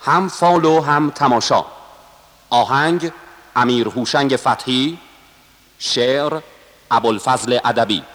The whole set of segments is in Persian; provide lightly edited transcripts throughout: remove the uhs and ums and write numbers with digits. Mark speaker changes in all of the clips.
Speaker 1: هم فال و هم تماشا. آهنگ امیر هوشنگ فتحی، شعر ابوالفضل ادبی.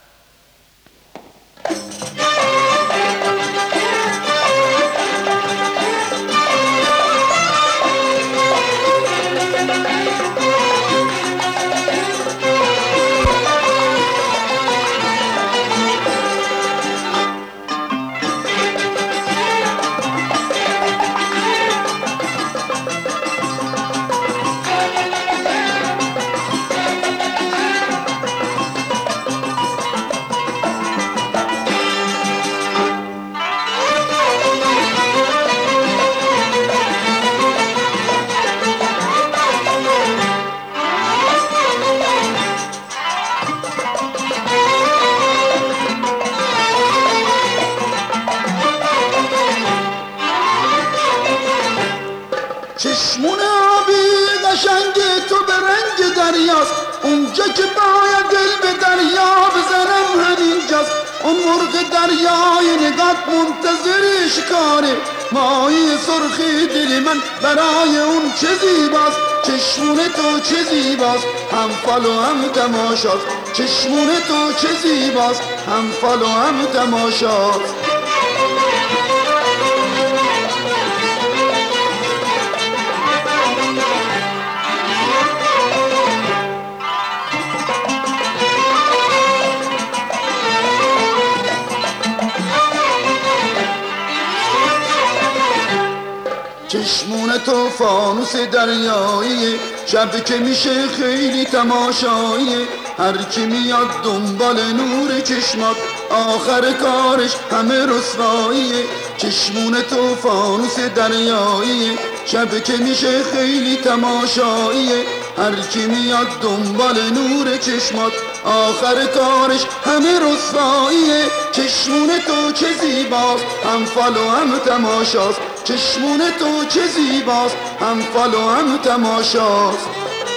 Speaker 2: چشمون آبی قشنگ تو به رنگ دریاست، اونجا که باید دل به دریا بزنم همینجاست. اون مرغ دریای نگات منتظر شکاره، ماهی سرخی دل من برای اون چه زیباست. چشمون تو چه زیباست، هم فال و هم تماشاست. چشمون تو چه زیباست، هم فال و هم تماشاست. چشمون تو فانوس دریایی، شب که میشه خیلی تماشایی. هر کی میاد دنبال نور چشمات، آخر کارش همه رسواییه. چشمون تو فانوس دریایی، شب که میشه خیلی تماشاییه. هر کی میاد دنبال نور چشمات، آخر کارش همه رسواییه. چشمون تو چه زیباست، هم فال و هم تماشاست. چشمون تو چه زیباست، هم فال و هم تماشاست.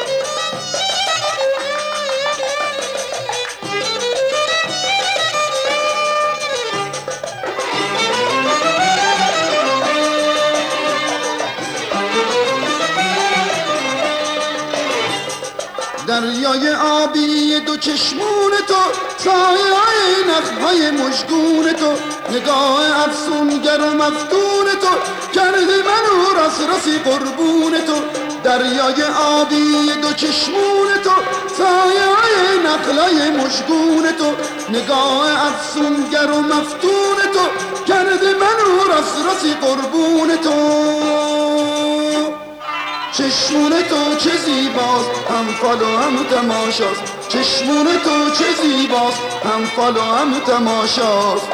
Speaker 2: دریای آبی دو چشمون تو، سایه های نخهای مشگون تو، نگاه افسونگر و مفتون تو، کرده منو راس راسی قربون تو. دریای آبی دو چشمون تو، سایه های نخلای مشگون تو، نگاه افسونگر و مفتون تو، کرده منو راس راسی قربون تو. چشمون تو چه زیباست، هم فال و هم تماشاست. چشمون تو چه زیباست، هم فال و هم تماشاست.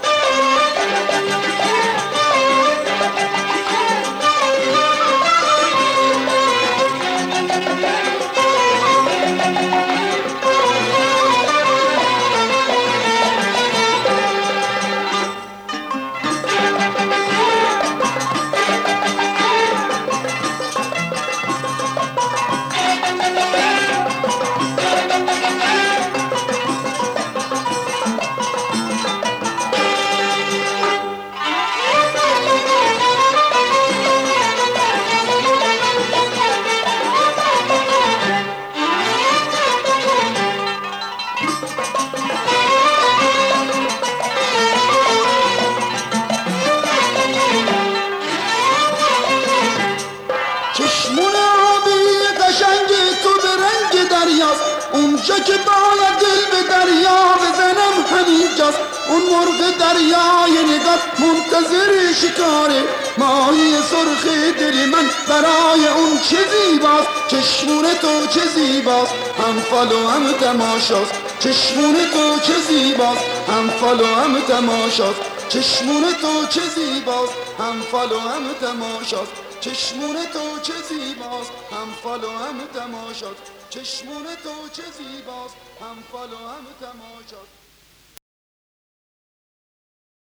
Speaker 2: چشمون آبی قشنگ تو به رنگ دریاست، اونجا که باید دل به دریا بزنم همینجاست. اون مرغ دریای نگات منتظر شکاره، ماهی سرخ دل من برای اون چه زیباست. چشمون تو چه زیباست، هم فال و هم تماشاست. چشمون تو چه زیباست، هم فال و هم تماشاست. چشمون تو چه زیباست، هم فال و هم تماشاست. چشمون تو چه زیباست، هم فال و هم تماشاست. چشمون تو چه زیباست، هم فال و هم تماشاست.